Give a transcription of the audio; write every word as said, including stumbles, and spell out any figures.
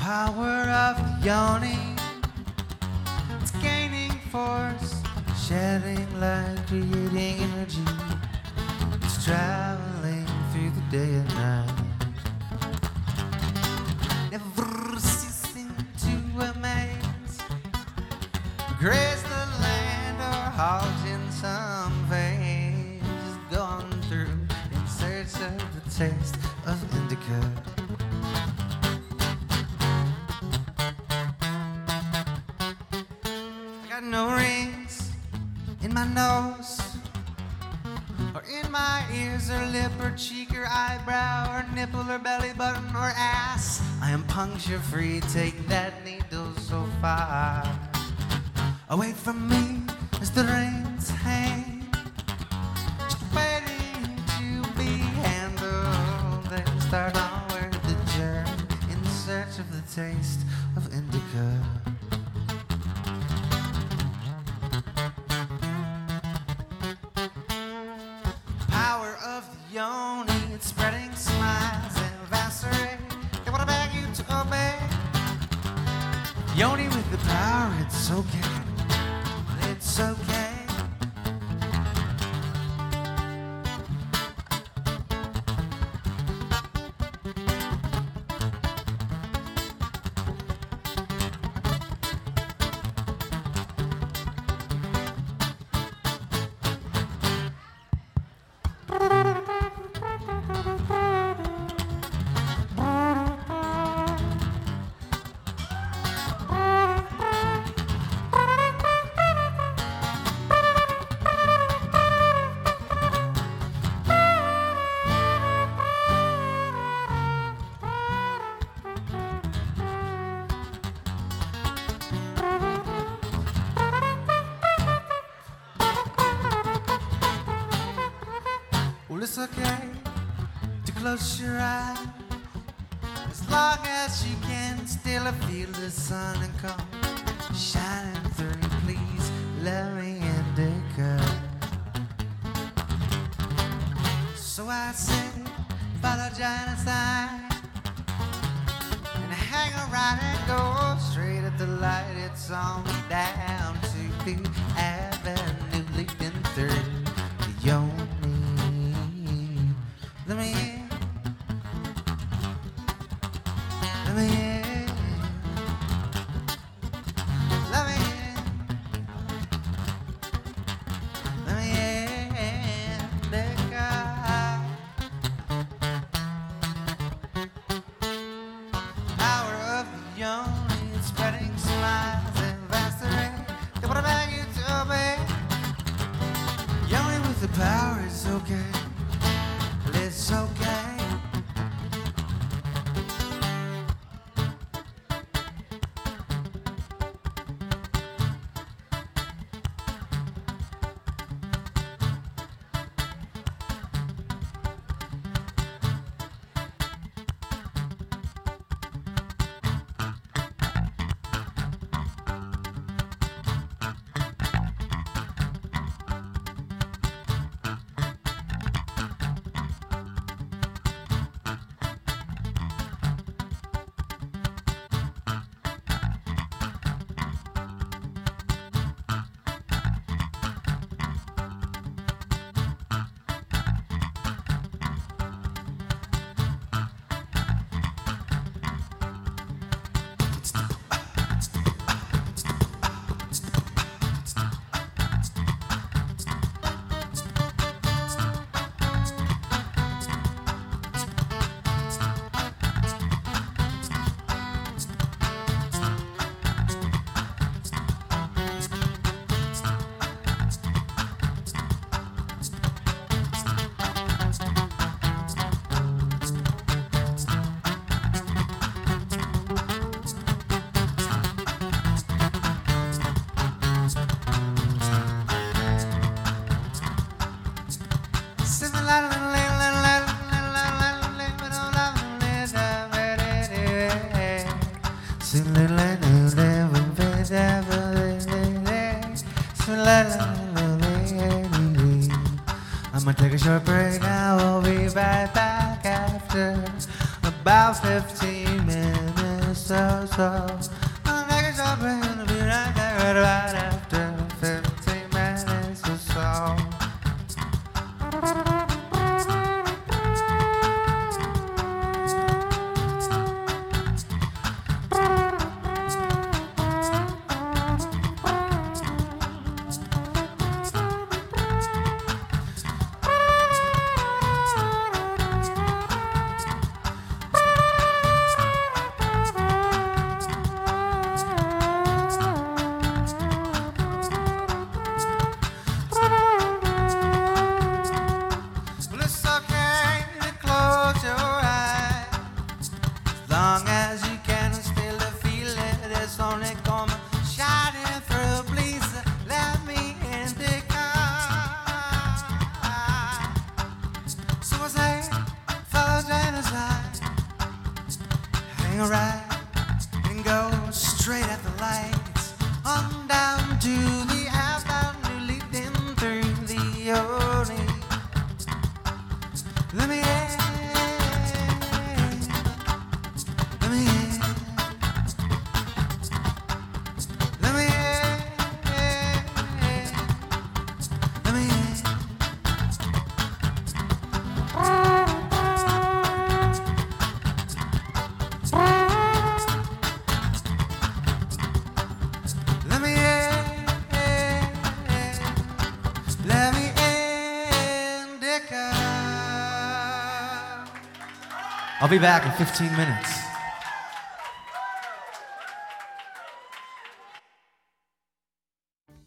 power of the yoni, it's gaining force, shedding light, creating energy. It's traveling through the day and night, never ceasing to amaze, graze the land or halt in some phase, gone through in search of the taste of indica. I got no rings in my nose, or in my ears, or lip, or cheek, or eyebrow, or nipple, or belly button, or ass. I am puncture free, take that needle so far away from me as the reins hang, just waiting to be handled. Then start onward the journey in search of the taste of indica. Power of the yoni, it's spreading smiles and eviscerate. They wanna beg you to obey. Yoni with the power, it's okay. It's okay. Well, it's okay to close your eyes, as long as you can still feel the sun and come shining through. Please let me indica. So I say, follow genocide and hang around and go straight at the light. It's on down to the avenue leading through the yoni. Let me in, let me in, let me in, let me in, indica. Power of the yoni, it's spreading smiles and eviscerate. They wanna beg you to obey. Yoni with the power is okay. It's okay. I'm gonna take a short break. I will be right back after about fifteen minutes. so, so. I'll make it up and be right there right after fifteen minutes or so. Right and go straight at the lights on down to the avenue leading through the Oni. Let me in, let me in, let me in, let me in. I'll be back in fifteen minutes.